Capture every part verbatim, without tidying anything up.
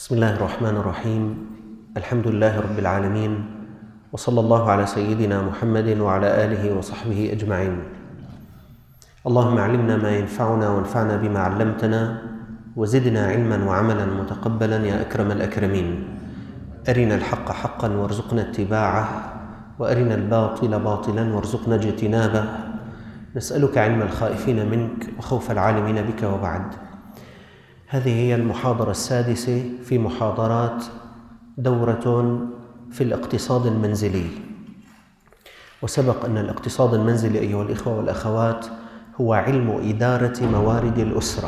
بسم الله الرحمن الرحيم. الحمد لله رب العالمين، وصلى الله على سيدنا محمد وعلى آله وصحبه أجمعين. اللهم علمنا ما ينفعنا وانفعنا بما علمتنا، وزدنا علما وعملا متقبلا يا أكرم الأكرمين. أرنا الحق حقا وارزقنا اتباعه، وأرنا الباطل باطلا وارزقنا اجتنابه. نسألك علم الخائفين منك وخوف العالمين بك، وبعد. هذه هي المحاضرة السادسة في محاضرات دورة في الاقتصاد المنزلي. وسبق أن الاقتصاد المنزلي أيها الإخوة والأخوات هو علم إدارة موارد الأسرة،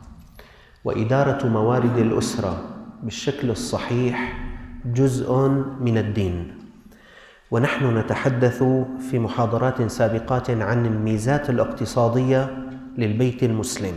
وإدارة موارد الأسرة بالشكل الصحيح جزء من الدين. ونحن نتحدث في محاضرات سابقات عن الميزات الاقتصادية للبيت المسلم.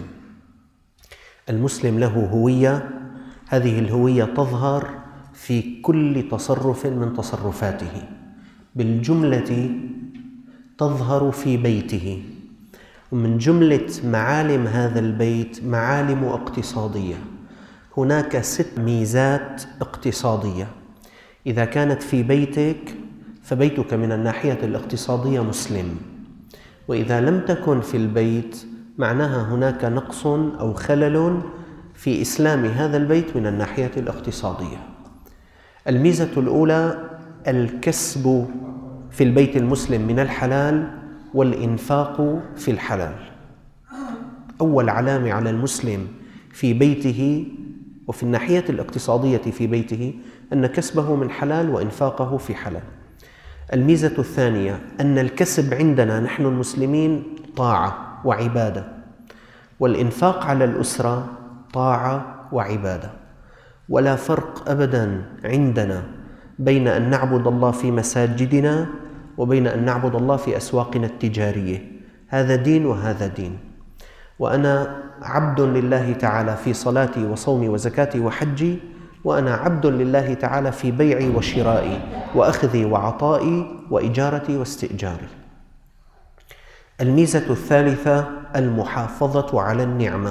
المسلم له هوية، هذه الهوية تظهر في كل تصرف من تصرفاته، بالجملة تظهر في بيته. ومن جملة معالم هذا البيت معالم اقتصادية. هناك ست ميزات اقتصادية. إذا كانت في بيتك فبيتك من الناحية الاقتصادية مسلم، وإذا لم تكن في البيت معناها هناك نقص أو خلل في إسلام هذا البيت من الناحية الاقتصادية. الميزة الأولى الكسب في البيت المسلم من الحلال والإنفاق في الحلال. أول علامة على المسلم في بيته وفي الناحية الاقتصادية في بيته أن كسبه من حلال وإنفاقه في حلال. الميزة الثانية أن الكسب عندنا نحن المسلمين طاعة وعبادة، والإنفاق على الأسرة طاعة وعبادة. ولا فرق أبداً عندنا بين أن نعبد الله في مساجدنا وبين أن نعبد الله في أسواقنا التجارية. هذا دين وهذا دين. وأنا عبد لله تعالى في صلاتي وصومي وزكاتي وحجي، وأنا عبد لله تعالى في بيعي وشرائي وأخذي وعطائي وإجارتي واستئجاري. الميزة الثالثة المحافظة على النعمة.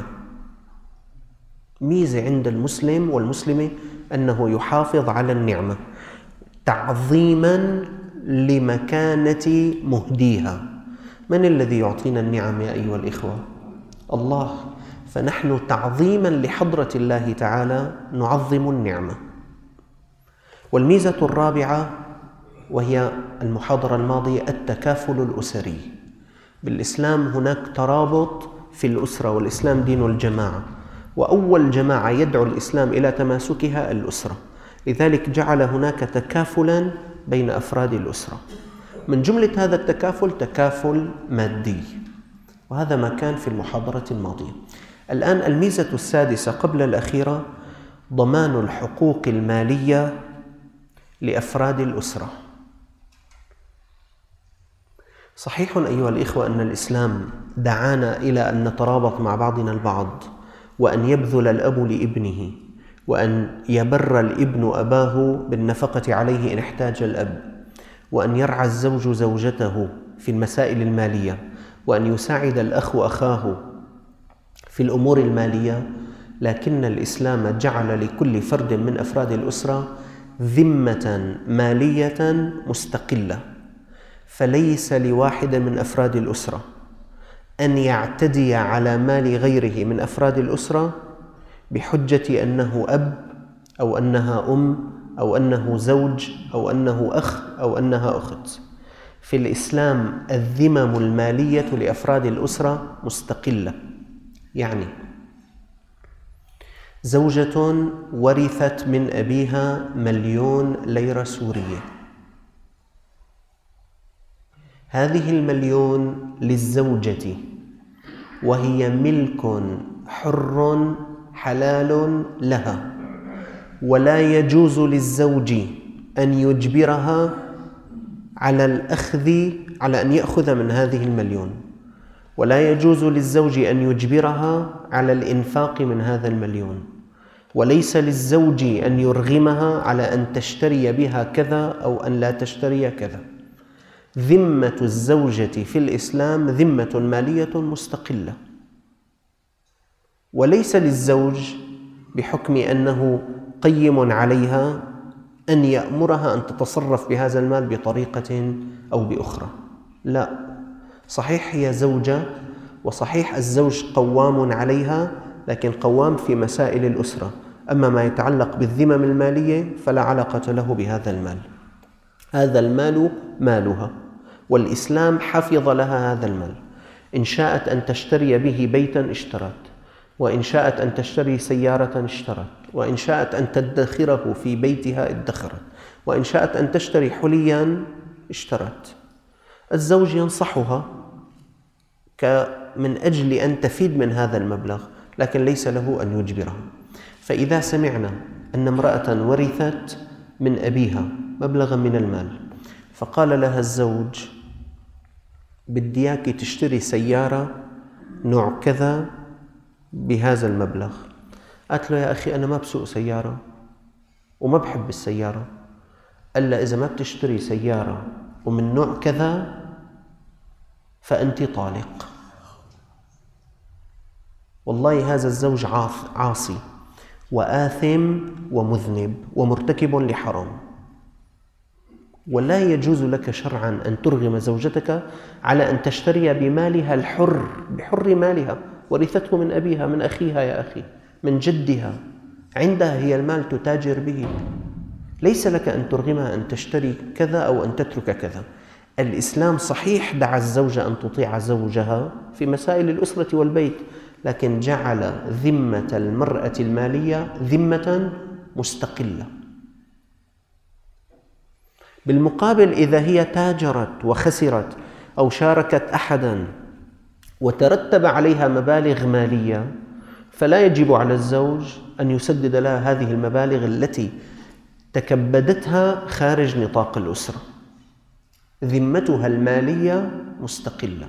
ميزة عند المسلم والمسلمة أنه يحافظ على النعمة تعظيما لمكانة مهديها. من الذي يعطينا النعم يا أيها الإخوة؟ الله. فنحن تعظيما لحضرة الله تعالى نعظم النعمة. والميزة الرابعة وهي المحاضرة الماضية التكافل الأسري. بالإسلام هناك ترابط في الأسرة، والإسلام دين الجماعة، وأول جماعة يدعو الإسلام إلى تماسكها الأسرة. لذلك جعل هناك تكافلا بين أفراد الأسرة. من جملة هذا التكافل تكافل مادي، وهذا ما كان في المحاضرة الماضية. الآن الميزة السادسة قبل الأخيرة ضمان الحقوق المالية لأفراد الأسرة. صحيح أيها الإخوة أن الإسلام دعانا إلى أن نترابط مع بعضنا البعض، وأن يبذل الأب لابنه، وأن يبر الابن أباه بالنفقة عليه إن احتاج الأب، وأن يرعى الزوج زوجته في المسائل المالية، وأن يساعد الأخ أخاه في الأمور المالية. لكن الإسلام جعل لكل فرد من أفراد الأسرة ذمة مالية مستقلة. فليس لواحد من أفراد الأسرة أن يعتدي على مال غيره من أفراد الأسرة بحجة أنه أب أو أنها أم أو أنه زوج أو أنه أخ أو أنها أخت. في الإسلام الذمم المالية لأفراد الأسرة مستقلة. يعني زوجة ورثت من أبيها مليون ليرة سورية، هذه المليون للزوجة، وهي ملك حر حلال لها، ولا يجوز للزوج أن يجبرها على الأخذ على أن يأخذ من هذه المليون، ولا يجوز للزوج أن يجبرها على الإنفاق من هذا المليون، وليس للزوج أن يرغمها على أن تشتري بها كذا أو أن لا تشتري كذا. ذمة الزوجة في الإسلام ذمة مالية مستقلة، وليس للزوج بحكم أنه قيم عليها أن يأمرها أن تتصرف بهذا المال بطريقة أو بأخرى. لا، صحيح هي زوجة، وصحيح الزوج قوام عليها، لكن قوام في مسائل الأسرة. أما ما يتعلق بالذمم المالية فلا علاقة له بهذا المال. هذا المال مالها، والإسلام حفظ لها هذا المال. إن شاءت أن تشتري به بيتا اشترت، وإن شاءت أن تشتري سيارة اشترت، وإن شاءت أن تدخره في بيتها ادخرت، وإن شاءت أن تشتري حليا اشترت. الزوج ينصحها من أجل أن تفيد من هذا المبلغ، لكن ليس له أن يجبرها. فإذا سمعنا أن امرأة ورثت من أبيها مبلغا من المال، فقال لها الزوج بدي إياكي تشتري سيارة نوع كذا بهذا المبلغ، قالت له يا أخي أنا ما بسوق سيارة وما بحب السيارة. قال لها إذا ما بتشتري سيارة ومن نوع كذا فأنت طالق. والله هذا الزوج عاصي وآثم ومذنب ومرتكب لحرام، ولا يجوز لك شرعا أن ترغم زوجتك على أن تشتري بمالها الحر، بحر مالها، ورثته من أبيها، من أخيها يا أخي، من جدها، عندها هي المال تتاجر به. ليس لك أن ترغمها أن تشتري كذا أو أن تترك كذا. الإسلام صحيح دعا الزوجة أن تطيع زوجها في مسائل الأسرة والبيت، لكن جعل ذمة المرأة المالية ذمة مستقلة. بالمقابل إذا هي تاجرت وخسرت أو شاركت أحدا وترتب عليها مبالغ مالية، فلا يجب على الزوج أن يسدد لها هذه المبالغ التي تكبدتها خارج نطاق الأسرة. ذمتها المالية مستقلة.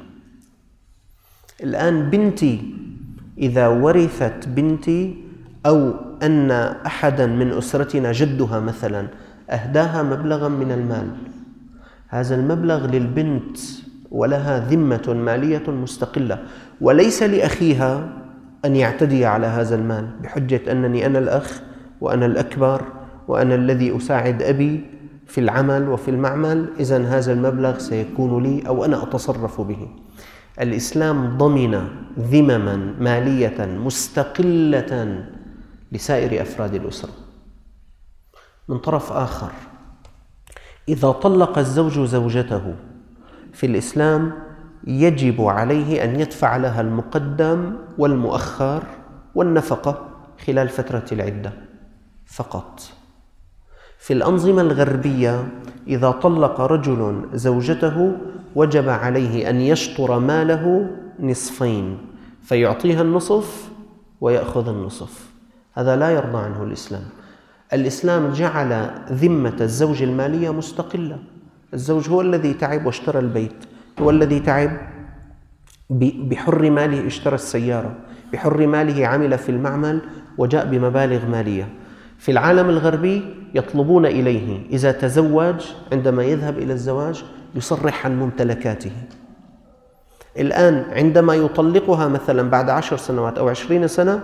الآن بنتي إذا ورثت بنتي أو أن أحدا من أسرتنا جدها مثلا أهداها مبلغا من المال، هذا المبلغ للبنت ولها ذمة مالية مستقلة، وليس لأخيها أن يعتدي على هذا المال بحجة أنني أنا الأخ وأنا الأكبر وأنا الذي أساعد أبي في العمل وفي المعمل، إذن هذا المبلغ سيكون لي أو أنا أتصرف به. الإسلام ضمن ذمما مالية مستقلة لسائر أفراد الأسرة. من طرف آخر، إذا طلق الزوج زوجته في الإسلام يجب عليه أن يدفع لها المقدم والمؤخر والنفقة خلال فترة العدة فقط. في الأنظمة الغربية إذا طلق رجل زوجته وجب عليه أن يشطر ماله نصفين، فيعطيها النصف ويأخذ النصف. هذا لا يرضى عنه الإسلام. الإسلام جعل ذمة الزوج المالية مستقلة. الزوج هو الذي تعب واشترى البيت، هو الذي تعب بحر ماله اشترى السيارة، بحر ماله عمل في المعمل وجاء بمبالغ مالية. في العالم الغربي يطلبون إليه إذا تزوج، عندما يذهب إلى الزواج يصرح عن ممتلكاته. الآن عندما يطلقها مثلا بعد عشر سنوات أو عشرين سنة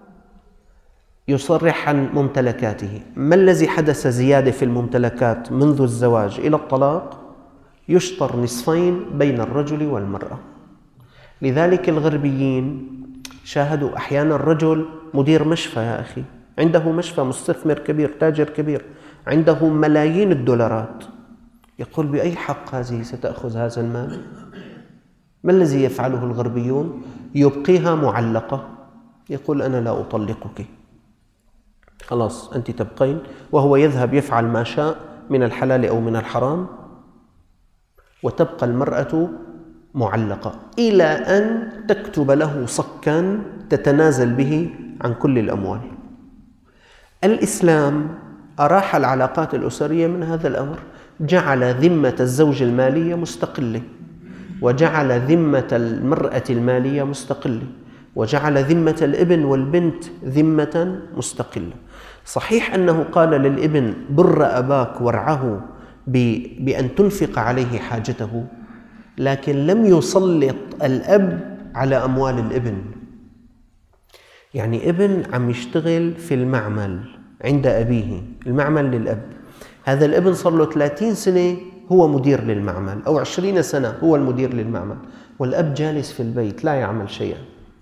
يصرح عن ممتلكاته. ما الذي حدث زيادة في الممتلكات منذ الزواج إلى الطلاق؟ يشطر نصفين بين الرجل والمرأة. لذلك الغربيين شاهدوا أحيانا الرجل مدير مشفى يا أخي، عنده مشفى، مستثمر كبير، تاجر كبير، عنده ملايين الدولارات، يقول بأي حق هذه ستأخذ هذا المال؟ ما الذي يفعله الغربيون؟ يبقيها معلقة، يقول أنا لا أطلقك، خلاص أنت تبقين، وهو يذهب يفعل ما شاء من الحلال أو من الحرام، وتبقى المرأة معلقة إلى أن تكتب له صكا تتنازل به عن كل الأموال. الإسلام أراح العلاقات الأسرية من هذا الأمر، جعل ذمة الزوج المالية مستقلة، وجعل ذمة المرأة المالية مستقلة، وجعل ذمة الابن والبنت ذمة مستقلة. صحيح أنه قال للابن بر أباك وارعه بأن تنفق عليه حاجته، لكن لم يسلط الأب على أموال الابن. يعني ابن عم يشتغل في المعمل، عند أبيه، المعمل للأب. هذا الابن صار له ثلاثين سنة هو مدير للمعمل، أو عشرين سنة هو المدير للمعمل، والأب جالس في البيت لا يعمل شيئا.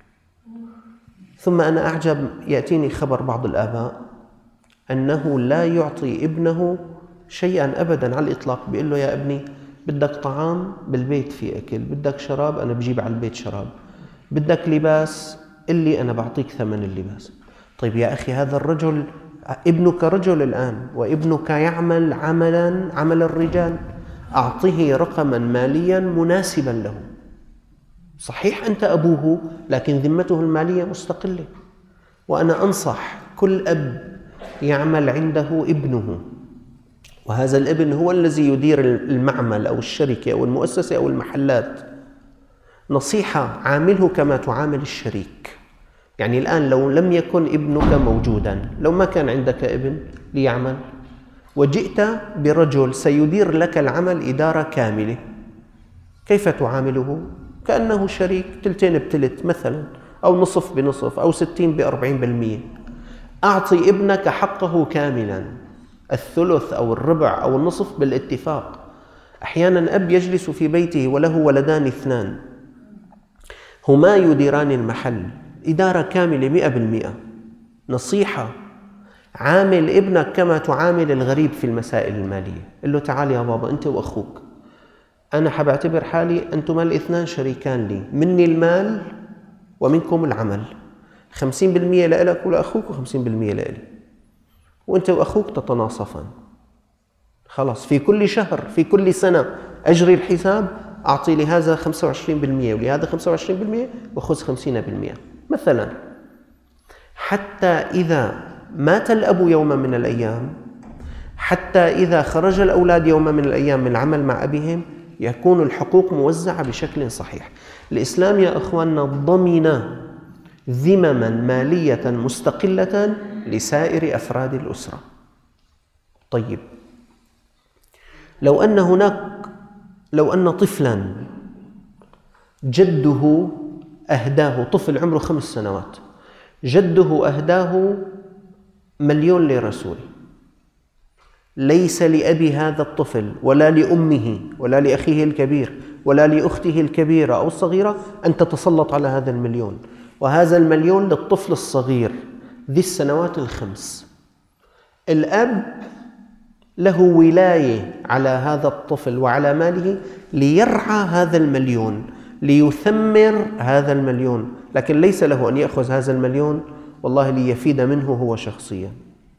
ثم أنا أعجب، يأتيني خبر بعض الآباء أنه لا يعطي ابنه شيئا أبدا على الإطلاق. بيقول له يا ابني بدك طعام بالبيت في أكل، بدك شراب أنا بجيب على البيت شراب، بدك لباس اللي أنا بعطيك ثمن اللباس. طيب يا أخي، هذا الرجل ابنك رجل الآن، وابنك يعمل عملا عمل الرجال، أعطيه رقما ماليا مناسبا له. صحيح أنت أبوه، لكن ذمته المالية مستقلة. وأنا أنصح كل أب يعمل عنده ابنه، وهذا الابن هو الذي يدير المعمل أو الشركة أو المؤسسة أو المحلات، نصيحة: عامله كما تعامل الشريك. يعني الآن لو لم يكن ابنك موجودا، لو ما كان عندك ابن ليعمل وجئت برجل سيدير لك العمل إدارة كاملة، كيف تعامله؟ كأنه شريك، تلتين بتلت مثلا، أو نصف بنصف، أو ستين بأربعين بالمئة. أعطي ابنك حقه كاملا، الثلث أو الربع أو النصف بالاتفاق. أحيانا أب يجلس في بيته وله ولدان اثنان، هما يديران المحل إدارة كاملة مئة بالمئة. نصيحة: عامل ابنك كما تعامل الغريب في المسائل المالية. قل له تعال يا بابا أنت وأخوك، أنا حبعتبر حالي أنتما الاثنان شريكان لي، مني المال ومنكم العمل، خمسين بالمئة لإلك ولأخوك وخمسين بالمئة لإلي، وأنت وأخوك تتناصفان. خلاص، في كل شهر في كل سنة أجري الحساب، أعطي لهذا خمسة وعشرين بالمئة ولهذا خمسة وعشرين بالمئة وخذ خمسين بالمئة مثلا. حتى إذا مات الأب يوما من الأيام، حتى إذا خرج الأولاد يوما من الأيام من العمل مع أبيهم، يكون الحقوق موزعة بشكل صحيح. الإسلام يا أخواننا ضمن ذمما مالية مستقلة لسائر أفراد الأسرة. طيب، لو أن هناك لو أن طفلا جده أهداه، طفل عمره خمس سنوات، جده أهداه مليون ليرة سوري، ليس لأبي هذا الطفل ولا لأمه ولا لأخيه الكبير ولا لأخته الكبيرة أو الصغيرة أن تتسلط على هذا المليون، وهذا المليون للطفل الصغير ذي السنوات الخمس. الأب له ولاية على هذا الطفل وعلى ماله ليرعى هذا المليون، ليثمر هذا المليون، لكن ليس له أن يأخذ هذا المليون والله ليفيد منه هو شخصيا.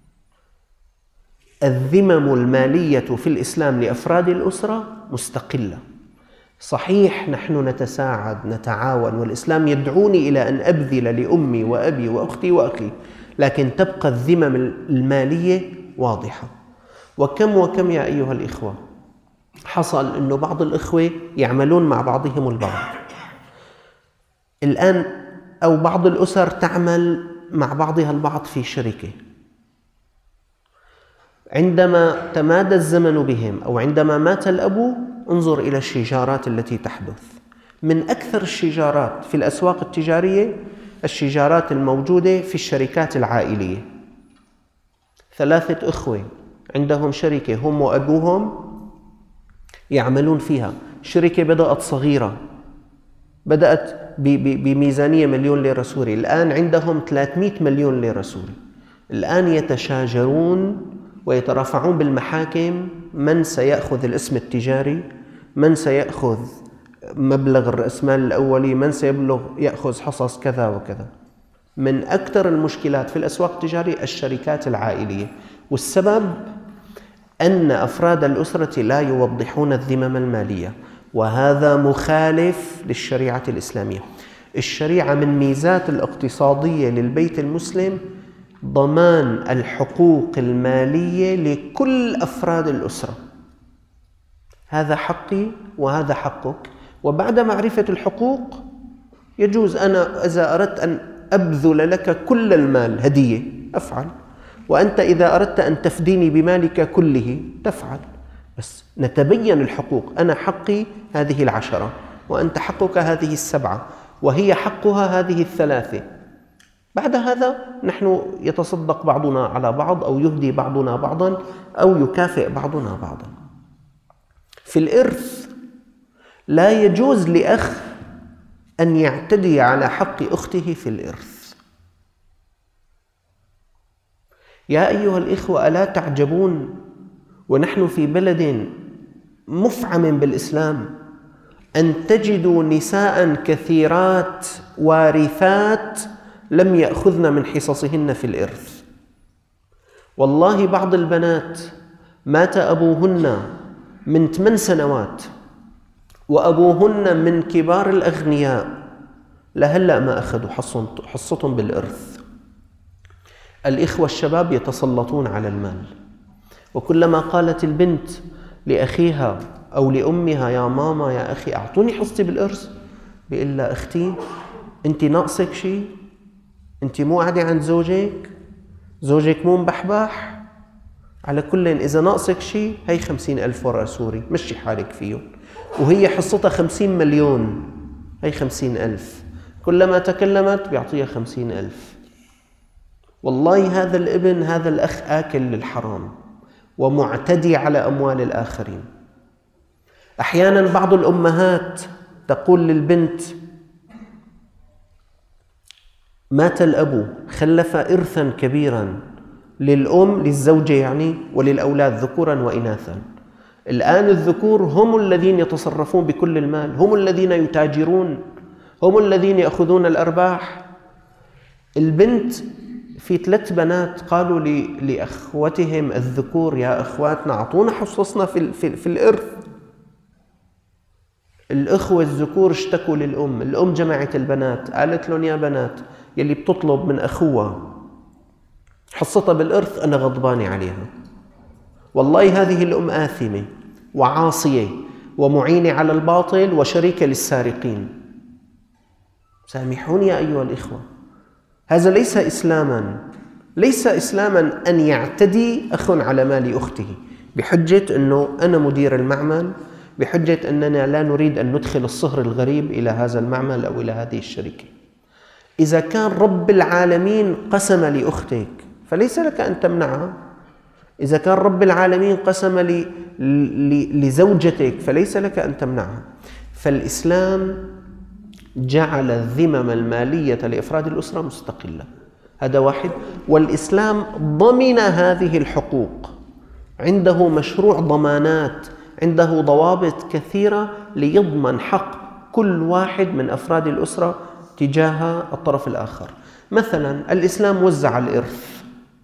الذمم المالية في الإسلام لأفراد الأسرة مستقلة. صحيح نحن نتساعد نتعاون، والإسلام يدعوني إلى أن أبذل لأمي وأبي وأختي وأخي، لكن تبقى الذمم المالية واضحة. وكم وكم يا أيها الإخوة حصل أنه بعض الإخوة يعملون مع بعضهم البعض الآن، أو بعض الأسر تعمل مع بعضها البعض في شركة. عندما تمادى الزمن بهم أو عندما مات الأب، انظر إلى الشجارات التي تحدث. من أكثر الشجارات في الأسواق التجارية الشجارات الموجودة في الشركات العائلية. ثلاثة أخوة عندهم شركة هم وأبوهم يعملون فيها. شركة بدأت صغيرة، بدأت بميزانية مليون ليرة سوري، الآن عندهم ثلاثمئة مليون ليرة سوري. الآن يتشاجرون ويترافعون بالمحاكم من سيأخذ الاسم التجاري، من سيأخذ مبلغ الرأسمال الأولي، من سيبلغ يأخذ حصص كذا وكذا. من أكثر المشكلات في الأسواق التجارية الشركات العائلية، والسبب أن أفراد الأسرة لا يوضحون الذمم المالية، وهذا مخالف للشريعة الإسلامية. الشريعة من ميزات الاقتصادية للبيت المسلم ضمان الحقوق المالية لكل أفراد الأسرة. هذا حقي وهذا حقك، وبعد معرفة الحقوق يجوز أنا إذا أردت أن أبذل لك كل المال هدية أفعل، وأنت إذا أردت أن تفديني بمالك كله تفعل، بس نتبين الحقوق. أنا حقي هذه العشرة، وأنت حقك هذه السبعة، وهي حقها هذه الثلاثة. بعد هذا نحن يتصدق بعضنا على بعض أو يهدي بعضنا بعضا أو يكافئ بعضنا بعضا. في الإرث لا يجوز لأخ أن يعتدي على حق أخته في الإرث. يا أيها الإخوة، ألا تعجبون ونحن في بلد مفعم بالإسلام أن تجدوا نساء كثيرات وارثات لم يأخذن من حصصهن في الإرث. والله بعض البنات مات أبوهن من ثمان سنوات وأبوهن من كبار الأغنياء، لهلأ ما أخذوا حصتهم بالإرث. الإخوة الشباب يتسلطون على المال، وكلما قالت البنت لأخيها أو لأمها يا ماما يا أخي أعطوني حصتي بالإرث، بيقول لها أختي أنت ناقصك شيء؟ أنت مو قاعدة عند زوجك؟ زوجك مو مبحبح؟ على كل إذا ناقصك شيء هي خمسين ألف ورقة سوري مشي حالك فيه، وهي حصتها خمسين مليون، هي خمسين ألف، كلما تكلمت بيعطيها خمسين ألف. والله هذا الابن هذا الأخ آكل للحرام ومعتدي على أموال الآخرين. أحيانا بعض الأمهات تقول للبنت مات الأب خلف إرثا كبيرا للأم للزوجة يعني وللأولاد ذكورا وإناثا، الآن الذكور هم الذين يتصرفون بكل المال، هم الذين يتاجرون، هم الذين يأخذون الأرباح. البنت في ثلاث بنات قالوا لأخوتهم الذكور يا أخواتنا أعطونا حصصنا في, في, في الإرث. الأخوة الذكور اشتكوا للأم، الأم جمعت البنات قالت لهم يا بنات يلي بتطلب من أخوها حصتها بالإرث أنا غضبانة عليها. والله هذه الأم آثمة وعاصية ومعينة على الباطل وشريكة للسارقين. سامحوني يا أيها الإخوة، هذا ليس إسلاما، ليس إسلاما أن يعتدي أخ على مال أخته بحجة أنه أنا مدير المعمل، بحجة أننا لا نريد أن ندخل الصهر الغريب إلى هذا المعمل أو إلى هذه الشركة. إذا كان رب العالمين قسم لأختك فليس لك أن تمنعها. إذا كان رب العالمين قسم لي لزوجتك فليس لك أن تمنعها. فالإسلام جعل الذمم المالية لإفراد الأسرة مستقلة، هذا واحد. والإسلام ضمن هذه الحقوق، عنده مشروع ضمانات، عنده ضوابط كثيرة ليضمن حق كل واحد من أفراد الأسرة تجاه الطرف الآخر. مثلا الإسلام وزع الإرث،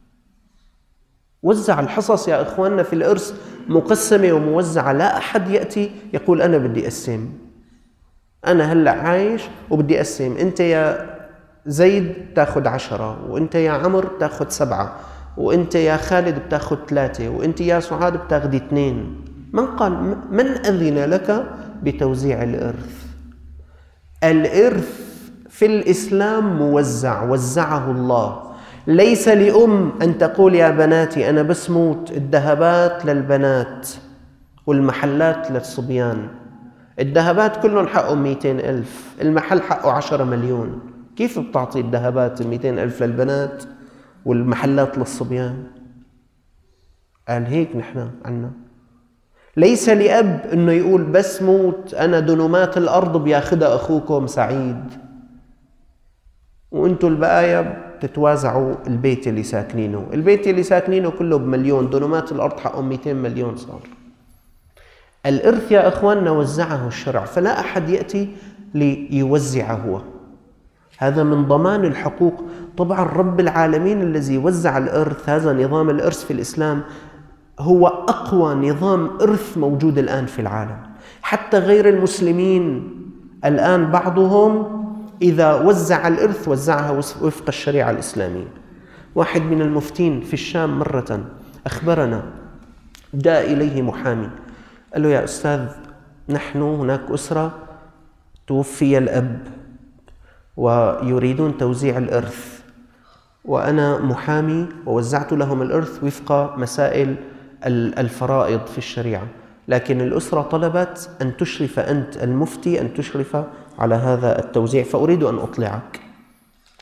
وزع الحصص يا إخواننا في الإرث مقسمة وموزعة، لا أحد يأتي يقول أنا بدي أقسم، أنا هلأ عايش وبدي أقسم، أنت يا زيد تأخذ عشرة، وأنت يا عمر تأخذ سبعة، وأنت يا خالد بتأخذ ثلاثة، وأنت يا سعاد بتأخذ اثنين. من قال؟ من أذن لك بتوزيع الإرث؟ الإرث في الإسلام موزع، وزعه الله. ليس لأم أن تقول يا بناتي أنا بس موت الذهبات للبنات والمحلات للصبيان. الذهبات كلهم حقهم مئتين ألف، المحل حقه عشرة مليون، كيف بتعطي الذهبات مئتين ألف للبنات والمحلات للصبيان؟ قال هيك نحن عنا. ليس لأب أنه يقول بس موت أنا دنومات الأرض بياخدها أخوكم سعيد وأنتوا البقايا تتوازعوا البيت اللي ساكنينه، البيت اللي ساكنينه كله بمليون، دنومات الأرض حقهم مئتين مليون صار. الإرث يا أخواننا وزعه الشرع، فلا أحد يأتي ليوزع هو. هذا من ضمان الحقوق. طبعا رب العالمين الذي وزع الإرث، هذا نظام الإرث في الإسلام هو أقوى نظام إرث موجود الآن في العالم. حتى غير المسلمين الآن بعضهم إذا وزع الإرث وزعها وفق الشريعة الإسلامية. واحد من المفتين في الشام مرة أخبرنا، جاء إليه محامي قال له يا أستاذ نحن هناك أسرة توفي الأب ويريدون توزيع الإرث، وأنا محامي ووزعت لهم الإرث وفق مسائل الفرائض في الشريعة، لكن الأسرة طلبت أن تشرف أنت المفتي أن تشرف على هذا التوزيع، فأريد أن أطلعك.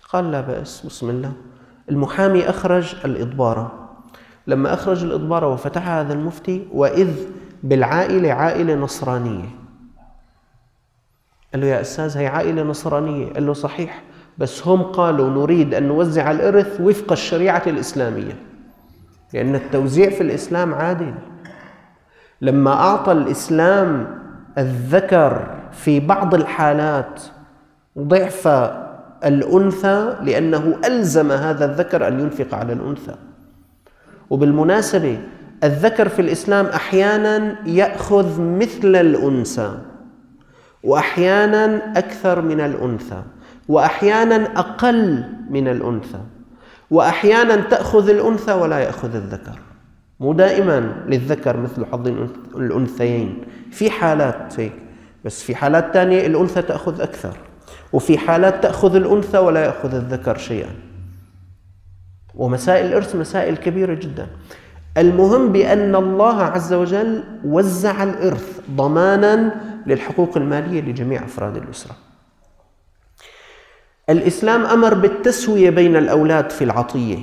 قال لا بأس، بسم الله. المحامي أخرج الإضبارة، لما أخرج الإضبارة وفتحها هذا المفتي وإذ بالعائلة عائلة نصرانية. قال له يا أستاذ هي عائلة نصرانية. قال له صحيح، بس هم قالوا نريد أن نوزع الإرث وفق الشريعة الإسلامية، لأن التوزيع في الإسلام عادل. لما أعطى الإسلام الذكر في بعض الحالات ضعف الأنثى لأنه ألزم هذا الذكر أن ينفق على الأنثى. وبالمناسبة الذكر في الإسلام أحيانا يأخذ مثل الأنثى، وأحيانا أكثر من الأنثى، وأحيانا أقل من الأنثى، وأحيانا تأخذ الأنثى ولا يأخذ الذكر. مو دائما للذكر مثل حظ الأنثيين، في حالات هيك، بس في حالات تانية الأنثى تأخذ أكثر، وفي حالات تأخذ الأنثى ولا يأخذ الذكر شيئا. ومسائل الإرث مسائل كبيرة جدا. المهم بأن الله عز وجل وزع الإرث ضمانا للحقوق المالية لجميع أفراد الأسرة. الإسلام أمر بالتسوية بين الأولاد في العطية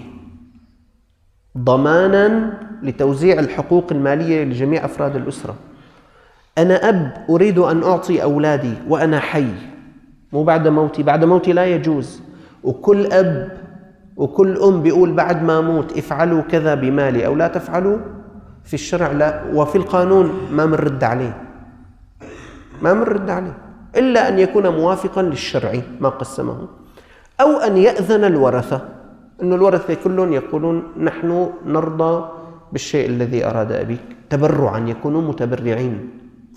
ضمانا لتوزيع الحقوق المالية لجميع أفراد الأسرة. أنا أب أريد أن أعطي أولادي وأنا حي، مو بعد موتي. بعد موتي لا يجوز. وكل أب وكل أم بيقول بعد ما أموت افعلوا كذا بمالي أو لا تفعلوا، في الشرع لا، وفي القانون ما منرد عليه، ما منرد عليه إلا أن يكون موافقا للشرع ما قسمه، أو أن يأذن الورثة، أن الورثة كلهم يقولون نحن نرضى بالشيء الذي أراد أبيك، تبرعا، يكونوا متبرعين.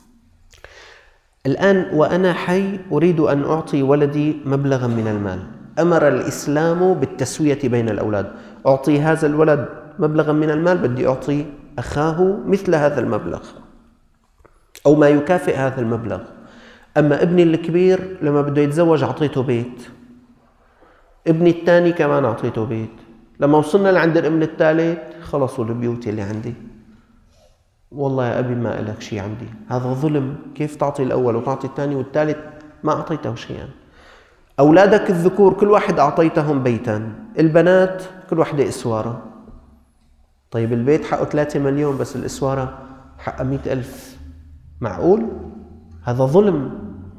الآن وأنا حي أريد أن أعطي ولدي مبلغا من المال، أمر الإسلام بالتسوية بين الأولاد. أعطي هذا الولد مبلغا من المال، بدي أعطي أخاه مثل هذا المبلغ أو ما يكافئ هذا المبلغ. أما ابني الكبير لما بده يتزوج أعطيته بيت، ابني الثاني كمان أعطيته بيت، لما وصلنا لعند الابن الثالث خلصوا البيوت اللي عندي، والله يا أبي ما لك شيء عندي. هذا ظلم. كيف تعطي الأول وتعطي الثاني والثالث ما أعطيته شيئا؟ أولادك الذكور كل واحد أعطيتهم بيتا، البنات كل واحدة إسوارة. طيب البيت حقه ثلاثة مليون بس الإسوارة حقه مئة ألف، معقول؟ هذا ظلم.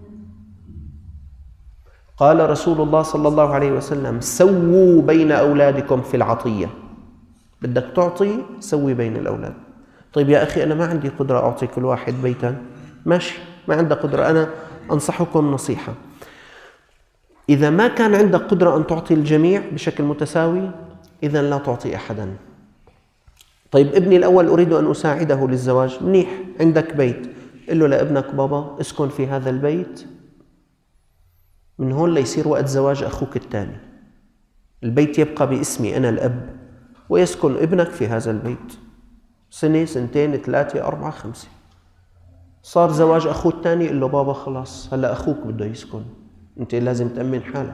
قال رسول الله صلى الله عليه وسلم سووا بين أولادكم في العطية. بدك تعطي سوي بين الأولاد. طيب يا أخي أنا ما عندي قدرة أعطي كل واحد بيتا، ماشي، ما عندك قدرة، أنا أنصحكم نصيحة، إذا ما كان عندك قدرة أن تعطي الجميع بشكل متساوي إذن لا تعطي أحدا. طيب ابني الأول أريد أن أساعده للزواج، منيح، عندك بيت، قل له لابنك بابا اسكن في هذا البيت من هون ليصير وقت زواج أخوك الثاني، البيت يبقى باسمي أنا الأب، ويسكن ابنك في هذا البيت سنة سنتين ثلاثة أربعة خمسة، صار زواج أخوه الثاني قل له بابا خلاص هلأ أخوك بده يسكن، أنت لازم تأمن حالك.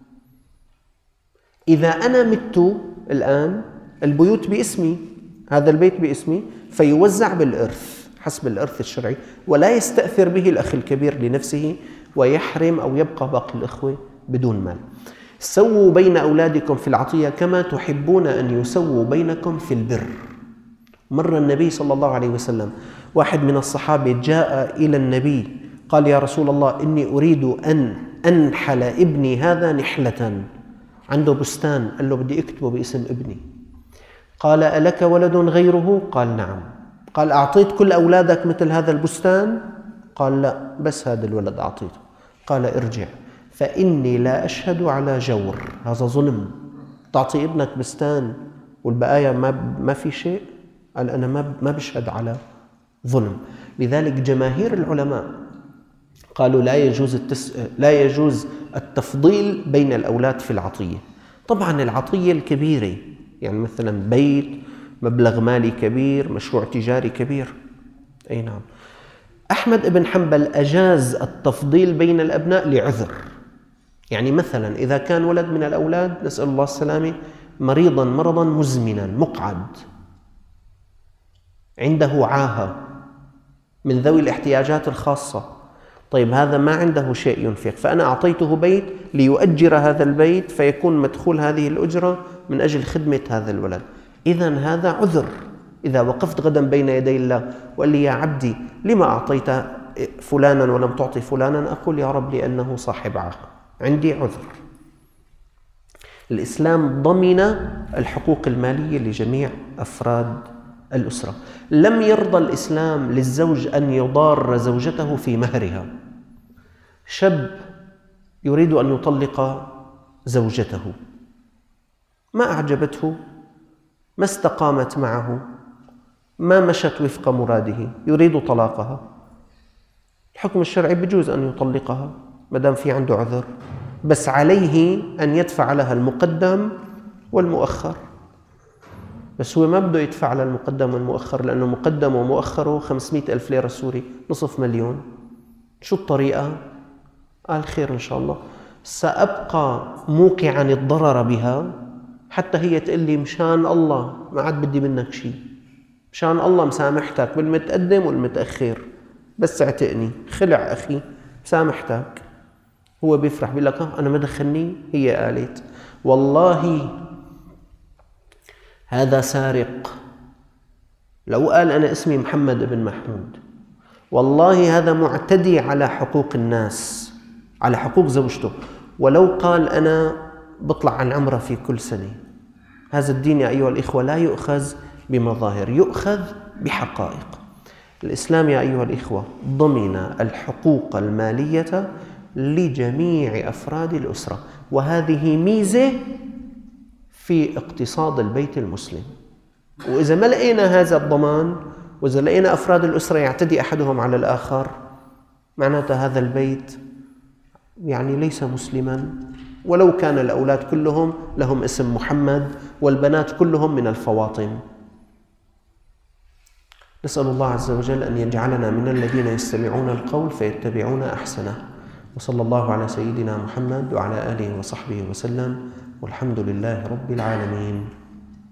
إذا أنا مت الآن البيوت باسمي، هذا البيت باسمي، فيوزع بالإرث حسب الإرث الشرعي، ولا يستأثر به الأخ الكبير لنفسه ويحرم أو يبقى باقي الإخوة بدون مال. سووا بين أولادكم في العطية كما تحبون أن يسووا بينكم في البر. مر النبي صلى الله عليه وسلم واحد من الصحابة جاء إلى النبي قال يا رسول الله إني أريد أن أنحل ابني هذا نحلة، عنده بستان، قال له بدي أكتبه باسم ابني. قال ألك ولد غيره؟ قال نعم. قال أعطيت كل أولادك مثل هذا البستان؟ قال لا، بس هذا الولد أعطيته. قال ارجع فإني لا أشهد على جور، هذا ظلم، تعطي ابنك بستان والبقايا ما ما في شيء، قال أنا ما ما بشهد على ظلم. لذلك جماهير العلماء قالوا لا يجوز التس... لا يجوز التفضيل بين الأولاد في العطية. طبعا العطية الكبيرة يعني مثلا بيت، مبلغ مالي كبير، مشروع تجاري كبير، أي نعم. أحمد بن حنبل أجاز التفضيل بين الأبناء لعذر، يعني مثلا إذا كان ولد من الأولاد نسأل الله السلامة مريضا مرضا مزمنا مقعد، عنده عاهة من ذوي الاحتياجات الخاصة، طيب هذا ما عنده شيء ينفق، فأنا أعطيته بيت ليؤجر هذا البيت فيكون مدخول هذه الأجرة من أجل خدمة هذا الولد. إذن هذا عذر. إذا وقفت غدا بين يدي الله وقال لي يا عبدي لما أعطيت فلانا ولم تعطي فلانا، أقول يا رب لأنه صاحب عهد، عندي عذر. الإسلام ضمن الحقوق المالية لجميع أفراد الأسرة. لم يرضى الإسلام للزوج أن يضار زوجته في مهرها. شاب يريد أن يطلق زوجته، ما أعجبته، ما استقامت معه، ما مشت وفق مراده، يريد طلاقها. الحكم الشرعي بجوز أن يطلقها ما دام في عنده عذر، بس عليه أن يدفع لها المقدم والمؤخر. بس هو ما بده يدفع لها المقدم والمؤخر، لأنه مقدم ومؤخره خمسمئة ألف ليرة سوري، نصف مليون. شو الطريقة؟ قال خير إن شاء الله، سأبقى موقعا الضرر بها حتى هي تقول لي مشان الله ما عاد بدي منك شيء، مشان الله مسامحتك بالمتقدم والمتأخر، بس اعتقني، خلع أخي مسامحتك. هو بيفرح بيقول لك أنا ما دخلني، هي قالت. والله هذا سارق. لو قال أنا اسمي محمد بن محمود، والله هذا معتدي على حقوق الناس، على حقوق زوجته. ولو قال أنا بطلع عن عمرة في كل سنة، هذا الدين يا أيها الإخوة لا يؤخذ بمظاهر، يؤخذ بحقائق. الإسلام يا أيها الإخوة ضمن الحقوق المالية لجميع أفراد الأسرة، وهذه ميزة في اقتصاد البيت المسلم. وإذا ما لقينا هذا الضمان، وإذا لقينا أفراد الأسرة يعتدي أحدهم على الآخر، معناتها هذا البيت يعني ليس مسلما، ولو كان الأولاد كلهم لهم اسم محمد والبنات كلهم من الفواطم. نسأل الله عز وجل أن يجعلنا من الذين يستمعون القول فيتبعون أحسنه. وصلى الله على سيدنا محمد وعلى آله وصحبه وسلم، والحمد لله رب العالمين.